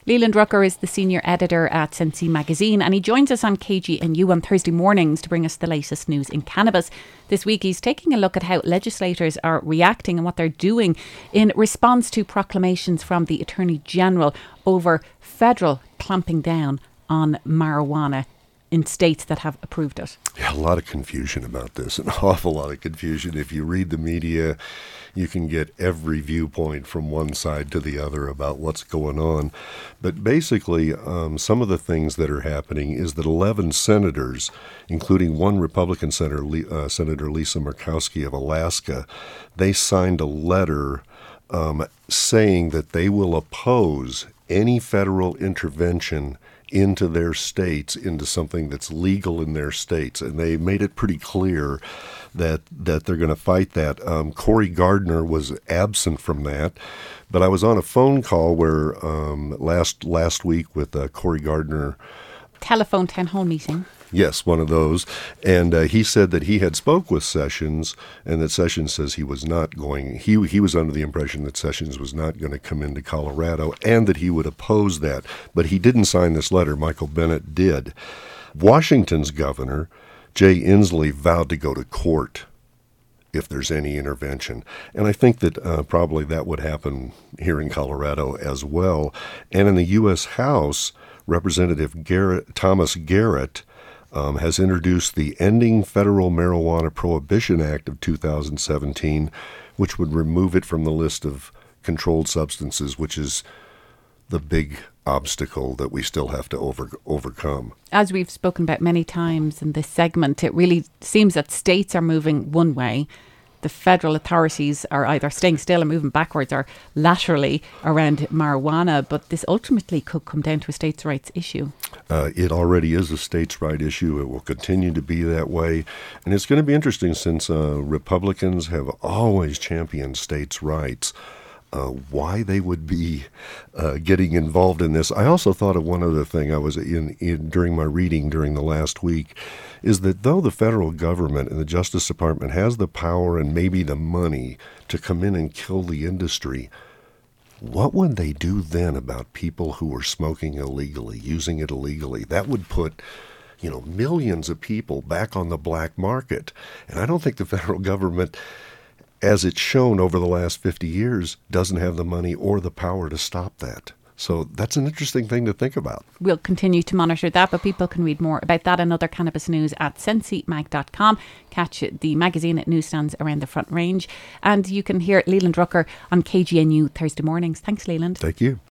Leland Rucker is the senior editor at Sensi magazine, and he joins us on KGNU on Thursday mornings to bring us the latest news in cannabis. This week he's taking a look at how legislators are reacting and what they're doing in response to proclamations from the Attorney General over federal clamping down on marijuana in states that have approved it. Yeah, a lot of confusion about this, an awful lot of confusion. If you read the media, you can get every viewpoint from one side to the other about what's going on. But basically, some of the things that are happening is that 11 senators, including one Republican senator, Senator Lisa Murkowski of Alaska, they signed a letter saying that they will oppose any federal intervention into their states, into something that's legal in their states. And they made it pretty clear that they're going to fight that. Cory Gardner was absent from that, but I was on a phone call where last week with Cory Gardner. Telephone town hall meeting. Yes, one of those. And he said that he had spoke with Sessions, and that Sessions says he was not going. He was under the impression that Sessions was not going to come into Colorado and that he would oppose that. But he didn't sign this letter. Michael Bennet did. Washington's governor, Jay Inslee, vowed to go to court if there's any intervention. And I think that probably that would happen here in Colorado as well. And in the U.S. House, Representative Thomas Garrett has introduced the Ending Federal Marijuana Prohibition Act of 2017, which would remove it from the list of controlled substances, which is the big obstacle that we still have to overcome. As we've spoken about many times in this segment, it really seems that states are moving one way. The federal authorities are either staying still and moving backwards or laterally around marijuana, but this ultimately could come down to a states' rights issue. It already is a states' right issue. It will continue to be that way. And it's going to be interesting since Republicans have always championed states' rights. Why they would be getting involved in this. I also thought of one other thing I was in during my reading during the last week, is that though the federal government and the Justice Department has the power and maybe the money to come in and kill the industry, what would they do then about people who are smoking illegally, using it illegally? That would put millions of people back on the black market. And I don't think the federal government, as it's shown over the last 50 years, doesn't have the money or the power to stop that. So that's an interesting thing to think about. We'll continue to monitor that, but people can read more about that and other cannabis news at sensimag.com. Catch the magazine at newsstands around the Front Range. And you can hear Leland Rucker on KGNU Thursday mornings. Thanks, Leland. Thank you.